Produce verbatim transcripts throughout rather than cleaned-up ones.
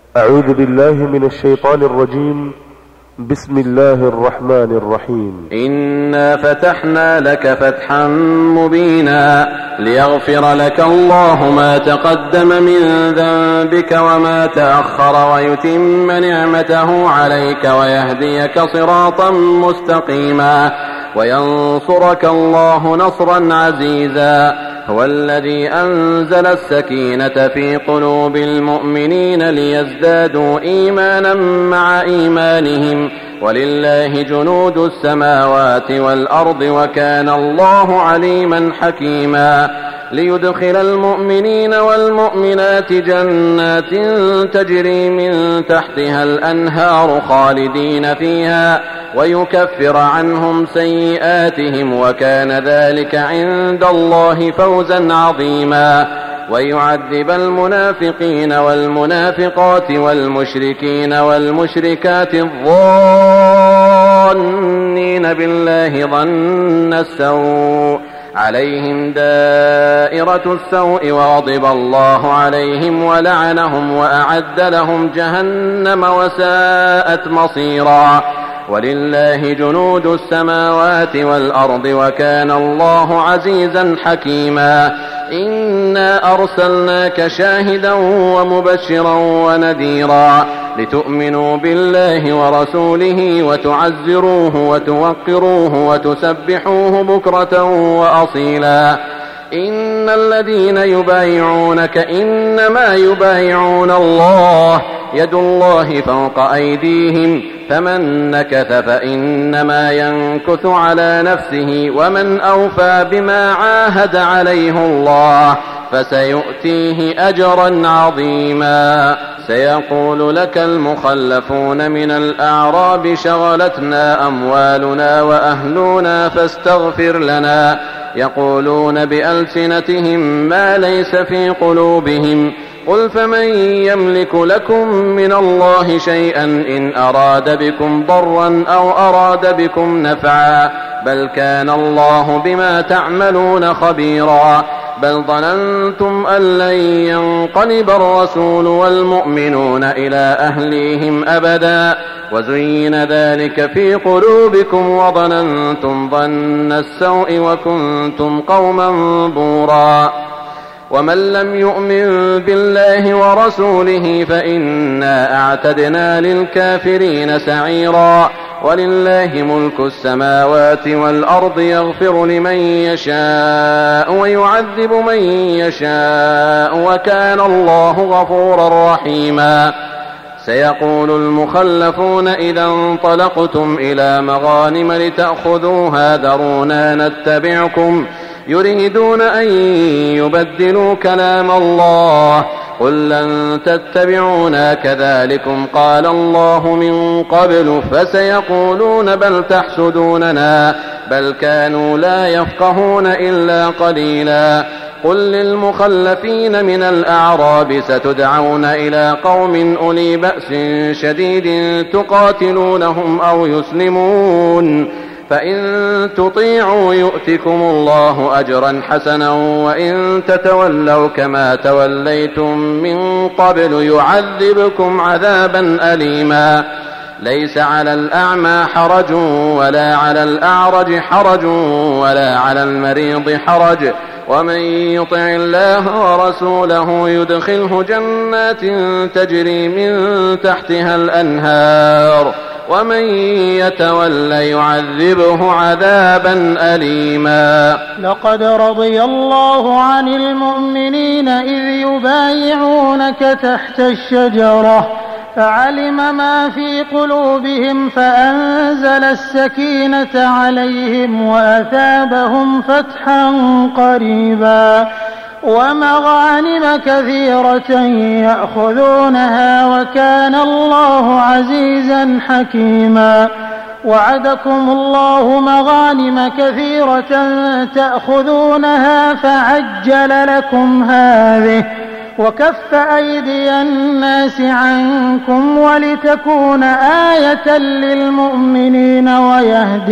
أعوذ بالله من الشيطان الرجيم. بسم الله الرحمن الرحيم. إنا فتحنا لك فتحا مبينا ليغفر لك الله ما تقدم من ذنبك وما تأخر ويتم نعمته عليك ويهديك صراطا مستقيما وينصرك الله نصرا عزيزا. هو الذي أنزل السكينة في قلوب المؤمنين ليزدادوا إيمانا مع إيمانهم ولله جنود السماوات والأرض وكان الله عليما حكيما. ليدخل المؤمنين والمؤمنات جنات تجري من تحتها الأنهار خالدين فيها ويكفر عنهم سيئاتهم وكان ذلك عند الله فوزا عظيما. ويعذب المنافقين والمنافقات والمشركين والمشركات الظانين بالله ظن السوء عليهم دائرة السوء وغضب الله عليهم ولعنهم وأعد لهم جهنم وساءت مصيرا. ولله جنود السماوات والأرض وكان الله عزيزا حكيما. إنا أرسلناك شاهدا ومبشرا ونذيرا لتؤمنوا بالله ورسوله وتعزروه وتوقروه وتسبحوه بكرة وأصيلا. إن الذين يبايعونك إنما يبايعون الله يد الله فوق أيديهم فمن نكث فإنما ينكث على نفسه ومن أوفى بما عاهد عليه الله فسيؤتيه أجرا عظيما. سيقول لك المخلفون من الأعراب شغلتنا أموالنا وأهلنا فاستغفر لنا يقولون بألسنتهم ما ليس في قلوبهم قل فمن يملك لكم من الله شيئا إن أراد بكم ضرا أو أراد بكم نفعا بل كان الله بما تعملون خبيرا. بل ظننتم أن لن ينقلب الرسول والمؤمنون إلى أهليهم أبدا وزين ذلك في قلوبكم وظننتم ظن السوء وكنتم قوما بورا. ومن لم يؤمن بالله ورسوله فإنا أعتدنا للكافرين سعيرا. ولله ملك السماوات والأرض يغفر لمن يشاء ويعذب من يشاء وكان الله غفورا رحيما. سيقول المخلفون إذا انطلقتم إلى مغانم لتأخذوها ذرونا نتبعكم يريدون أن يبدلوا كلام الله قل لن تتبعونا كذلكم قال الله من قبل فسيقولون بل تحسدوننا بل كانوا لا يفقهون إلا قليلا. قل للمخلفين من الأعراب ستدعون إلى قوم أولي بأس شديد تقاتلونهم أو يسلمون فإن تطيعوا يؤتكم الله أجرا حسنا وإن تتولوا كما توليتم من قبل يعذبكم عذابا أليما. ليس على الأعمى حرج ولا على الأعرج حرج ولا على المريض حرج ومن يطع الله ورسوله يدخله جنات تجري من تحتها الأنهار ومن يتولى يعذبه عذابا أليما. لقد رضي الله عن المؤمنين إذ يبايعونك تحت الشجرة فعلم ما في قلوبهم فأنزل السكينة عليهم وأثابهم فتحا قريبا ومغانم كثيرة يأخذونها وكان الله عزيزا حكيما. وعدكم الله مغانم كثيرة تأخذونها فعجل لكم هذه وكف أيدي الناس عنكم ولتكون آية للمؤمنين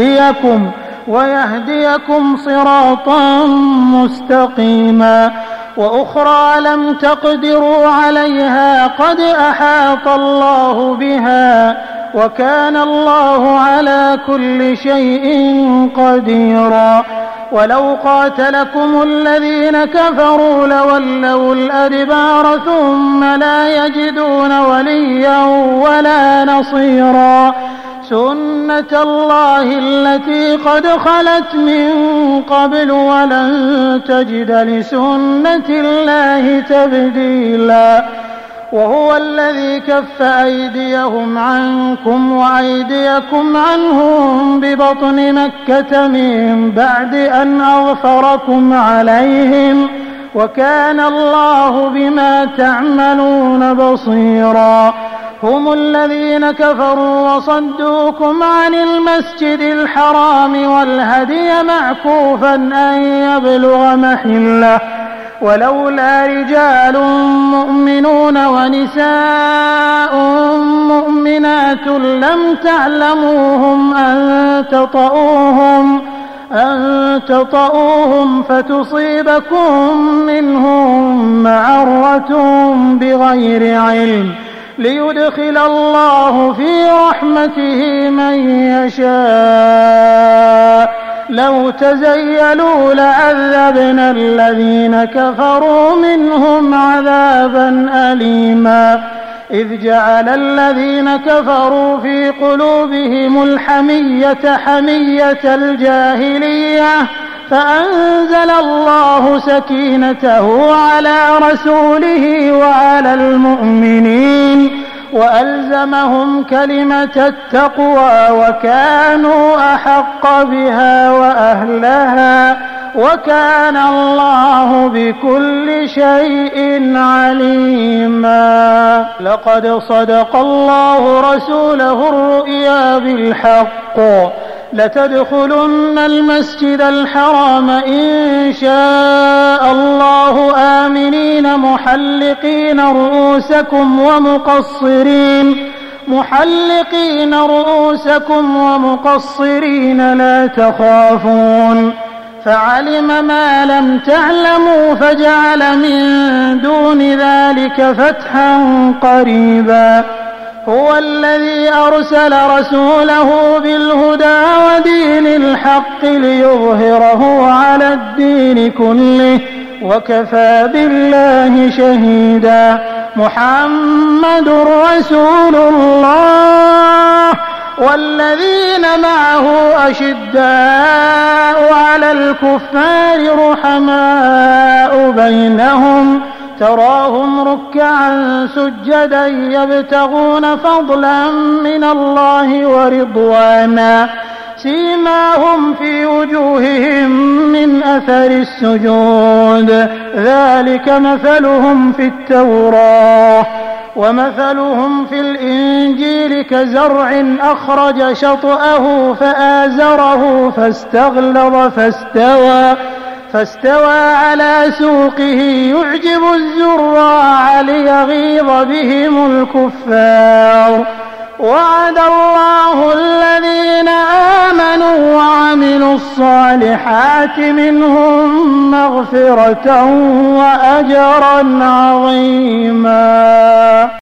ويهديكم ويهديكم صراطا مستقيما. وأخرى لم تقدروا عليها قد أحاط الله بها وكان الله على كل شيء قديرا ولو قاتلكم الذين كفروا لولوا الأدبار ثم لا يجدون وليا ولا نصيرا سنة الله التي قد خلت من قبل ولن تجد لسنة الله تبديلا وهو الذي كف أيديهم عنكم وأيديكم عنهم ببطن مكة من بعد أن أغفركم عليهم وكان الله بما تعملون بصيرا هم الذين كفروا وصدوكم عن المسجد الحرام والهدي معكوفا أن يبلغ محله ولولا رجال مؤمنون ونساء مؤمنات لم تعلموهم أن تطؤوهم أن تطؤوهم فتصيبكم منهم معرة بغير علم ليدخل الله في رحمته من يشاء لو تزيلوا لعذبنا الذين كفروا منهم عذابا أليما إذ جعل الذين كفروا في قلوبهم الحمية حمية الجاهلية فأنزل الله سكينته على رسوله وعلى المؤمنين وألزمهم كلمة التقوى وكانوا أحق بها وأهلها وكان الله بكل شيء عليما لقد صدق الله رسوله الرؤيا بالحق لتدخلن المسجد الحرام إن شاء الله آمنين محلقين رؤوسكم ومقصرين محلقين رؤوسكم ومقصرين لا تخافون فعلم ما لم تعلموا فجعل من دون ذلك فتحا قريبا هو الذي أرسل رسوله بالهدى ودين الحق ليظهره على الدين كله وكفى بالله شهيدا محمد رسول الله والذين معه أشداء على الكفار رحماء بينهم تراهم ركعا سجدا يبتغون فضلا من الله ورضوانا سيماهم في وجوههم من أثر السجود ذلك مثلهم في التوراة ومثلهم في الإنجيل كزرع أخرج شطأه فآزره فاستغلظ فاستوى فاستوى على سوقه يعجب الزراع ليغيظ بهم الكفار وعد الله الذين آمنوا وعملوا الصالحات منهم مغفرة وأجرا عظيما.